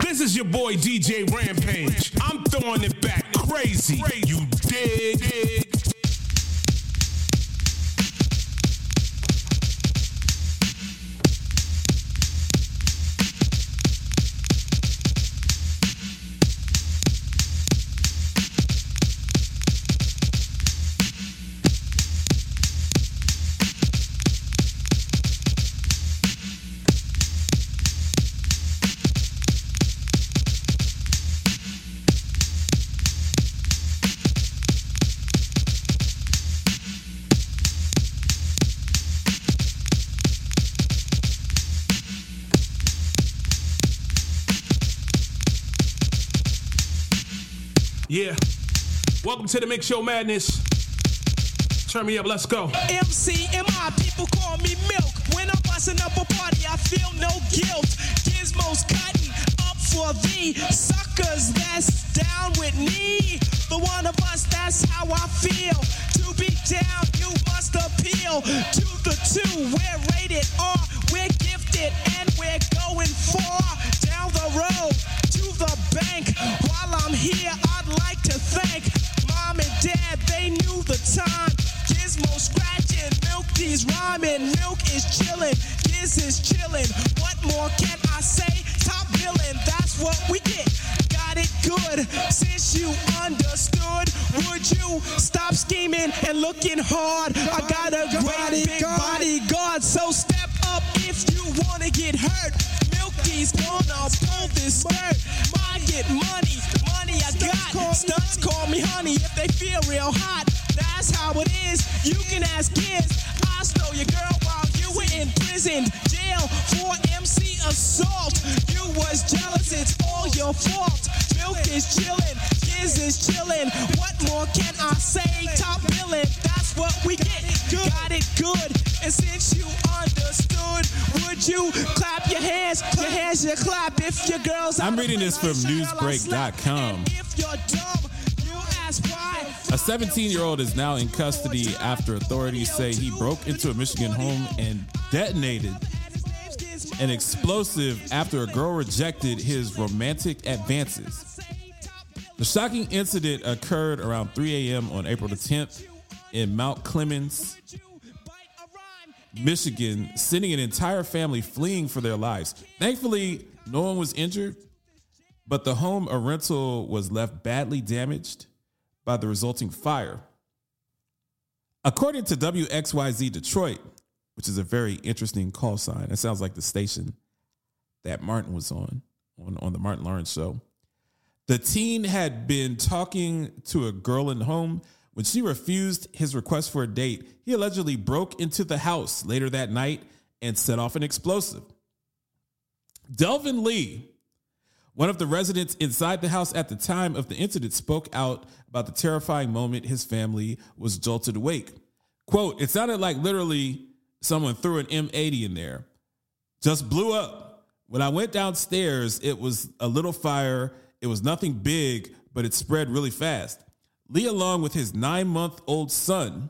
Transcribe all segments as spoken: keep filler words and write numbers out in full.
This is your boy D J Rampage. I'm throwing it back crazy. You dig? dig. Yeah, welcome to the Mix Show Madness. Turn me up, let's go. M C M I, people call me Milk. When I'm busting up a party, I feel no guilt. Gizmo's cutting up for the suckers that's down with me. The one of us, that's how I feel. To be down, you must appeal to the two. We're rated R, we're gifted, and we're going far down the road to the bank. While I'm here, I'd like to thank Mom and Dad, they knew the time. Gizmo scratching, Milky's rhyming, Milk is chilling, Giz is chilling. What more can I say? Top billing, that's what we get. Got it good, since you understood. Would you stop scheming and looking hard? I got a great big bodyguard, so step up if you wanna get hurt. Milky's gonna pull this skirt. I get money, money I got. Stunts call me honey if they feel real hot. That's how it is. You can ask kids. I stole your girl while you were in prison. Jail for M C assault. You was jealous, it's all your fault. Milk is chillin', Giz is chillin'. What more can I say? Top billing, that's what we get. Got it good. And since you understood, would you clap your hands? Your hands you clap if your girl's I'm reading this from newsbreak dot com. If you're dumb, you ask why. A seventeen-year-old is now in custody after authorities say he broke into a Michigan home and detonated an explosive after a girl rejected his romantic advances. The shocking incident occurred around three a.m. on April the tenth in Mount Clemens, Michigan, sending an entire family fleeing for their lives. Thankfully, no one was injured, but the home, a rental, was left badly damaged by the resulting fire. According to W X Y Z Detroit, which is a very interesting call sign, it sounds like the station that Martin was on, on, on the Martin Lawrence show. The teen had been talking to a girl in the home. When she refused his request for a date, he allegedly broke into the house later that night and set off an explosive. Delvin Lee, one of the residents inside the house at the time of the incident, spoke out about the terrifying moment his family was jolted awake. Quote, "It sounded like literally someone threw an M eighty in there. Just blew up. When I went downstairs, it was a little fire. It was nothing big, but it spread really fast." Lee, along with his nine-month-old son,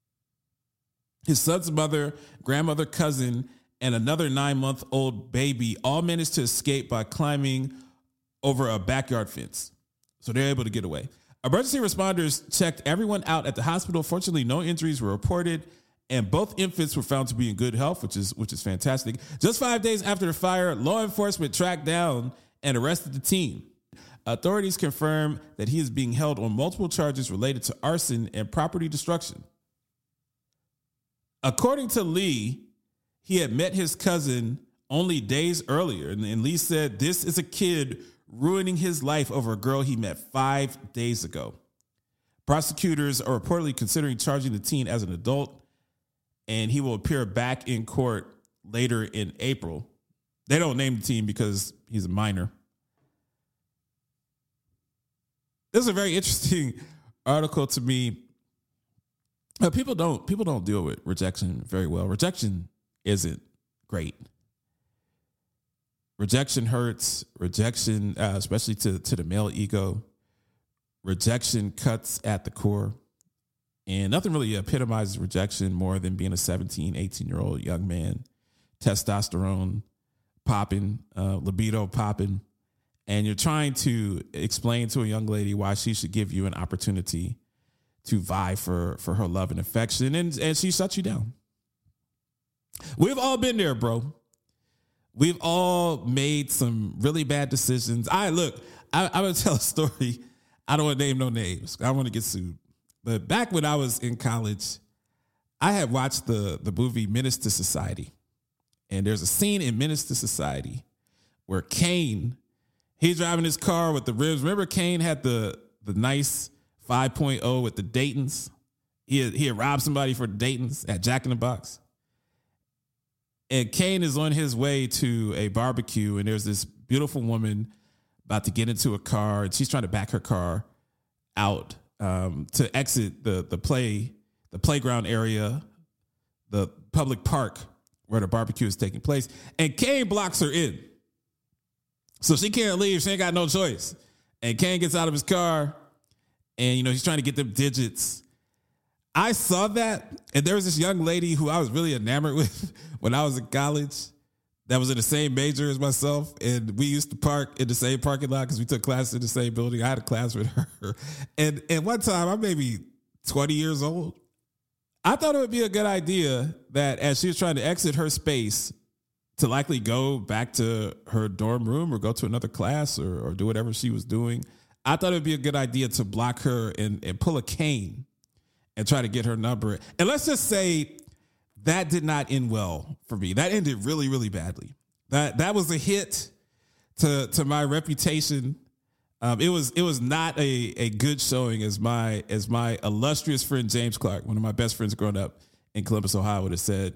his son's mother, grandmother, cousin, and another nine-month-old baby all managed to escape by climbing over a backyard fence. So they're able to get away. Emergency responders checked everyone out at the hospital. Fortunately, no injuries were reported, and both infants were found to be in good health, which is which is fantastic. Just five days after the fire, law enforcement tracked down and arrested the teen. Authorities confirmed that he is being held on multiple charges related to arson and property destruction. According to Lee, he had met his cousin only days earlier, and Lee said this is a kid ruining his life over a girl he met five days ago. Prosecutors are reportedly considering charging the teen as an adult, and he will appear back in court later in April. They don't name the teen because he's a minor. This is a very interesting article to me. Uh, people don't people don't deal with rejection very well. Rejection isn't great. Rejection hurts. Rejection, uh, especially to, to the male ego. Rejection cuts at the core. And nothing really epitomizes rejection more than being a seventeen, eighteen-year-old young man, testosterone popping, uh, libido popping, and you're trying to explain to a young lady why she should give you an opportunity to vie for, for her love and affection, and, and she shuts you down. We've all been there, bro. We've all made some really bad decisions. I look, I, I'm going to tell a story. I don't want to name no names. I don't want to get sued. But back when I was in college, I had watched the, the movie Menace to Society. And there's a scene in Menace to Society where Kane, he's driving his car with the rims. Remember Kane had the, the nice five point oh with the Daytons? He had, he had robbed somebody for the Daytons at Jack in the Box. And Kane is on his way to a barbecue, and there's this beautiful woman about to get into a car, and she's trying to back her car out um, to exit the the play the playground area, the public park where the barbecue is taking place. And Kane blocks her in, so she can't leave. She ain't got no choice. And Kane gets out of his car, and you know he's trying to get them digits. I saw that, and there was this young lady who I was really enamored with when I was in college that was in the same major as myself, and we used to park in the same parking lot because we took classes in the same building. I had a class with her. And, and one time, I'm maybe twenty years old. I thought it would be a good idea that as she was trying to exit her space to likely go back to her dorm room or go to another class or, or do whatever she was doing, I thought it would be a good idea to block her and, and pull a Kane and try to get her number. And let's just say that did not end well for me. That ended really, really badly. That that was a hit to to my reputation. Um, it was it was not a, a good showing, as my as my illustrious friend James Clark, one of my best friends growing up in Columbus, Ohio, would have said,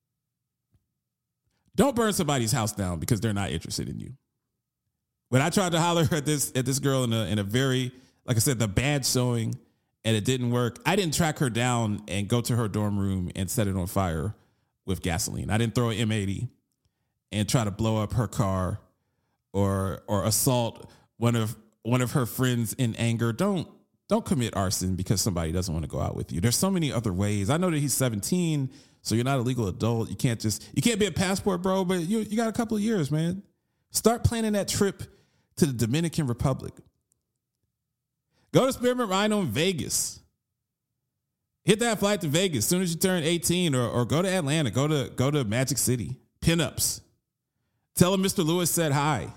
"Don't burn somebody's house down because they're not interested in you." When I tried to holler at this at this girl in a in a very, like I said, the bad showing, and it didn't work, I didn't track her down and go to her dorm room and set it on fire with gasoline. I didn't throw an M eighty and try to blow up her car or or assault one of one of her friends in anger. Don't don't commit arson because somebody doesn't want to go out with you. There's so many other ways. I know that he's seventeen, so you're not a legal adult. You can't just you can't be a passport bro, but you you got a couple of years, man. Start planning that trip to the Dominican Republic. Go to Spearmint Rhino in Vegas. Hit that flight to Vegas as soon as you turn eighteen, or, or go to Atlanta. Go to go to Magic City. Pinups. Tell them Mister Lewis said hi.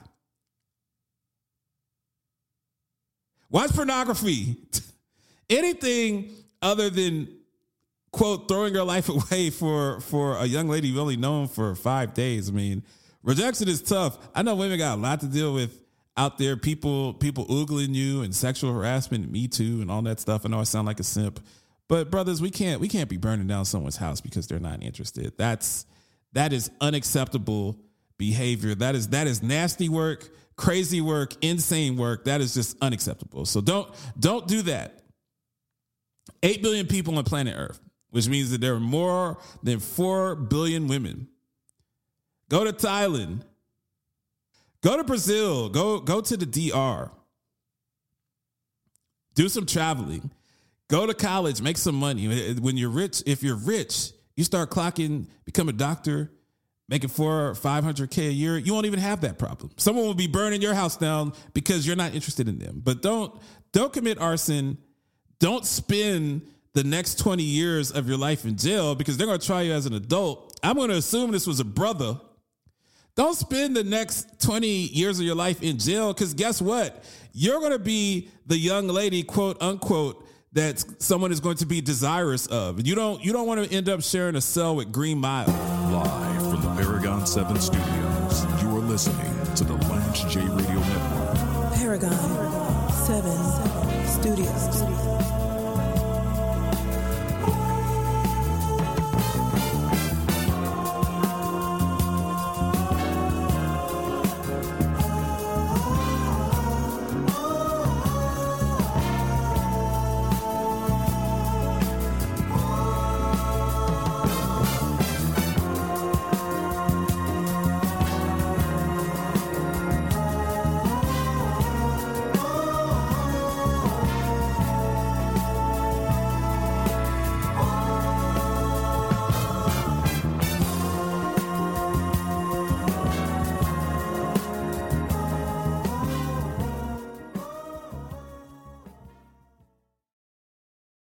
Watch pornography. Anything other than, quote, throwing your life away for, for a young lady you've only known for five days. I mean, rejection is tough. I know women got a lot to deal with out there, people people oogling you and sexual harassment and Me Too and all that stuff. I know I sound like a simp, but brothers, we can't we can't be burning down someone's house because they're not interested. That's that is unacceptable behavior. That is that is nasty work, crazy work, insane work. That is just unacceptable. So don't don't do that. Eight billion people on planet Earth, which means that there are more than four billion women. Go to Thailand. Go to Brazil. Go, go to the D R. Do some traveling. Go to college. Make some money. When you're rich, if you're rich, you start clocking, become a doctor, making four or five hundred K a year. You won't even have that problem. Someone will be burning your house down because you're not interested in them. But don't don't commit arson. Don't spend the next twenty years of your life in jail because they're going to try you as an adult. I'm going to assume this was a brother. Don't spend the next twenty years of your life in jail because guess what? You're going to be the young lady, quote unquote, that someone is going to be desirous of. You don't you don't want to end up sharing a cell with Green Mile. Live from the Paragon seven studios, you are listening to the Lance J Radio Network. Paragon seven Studios.